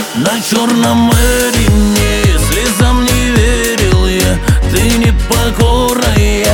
На черном эрине слезам не верил я. Ты непокорная,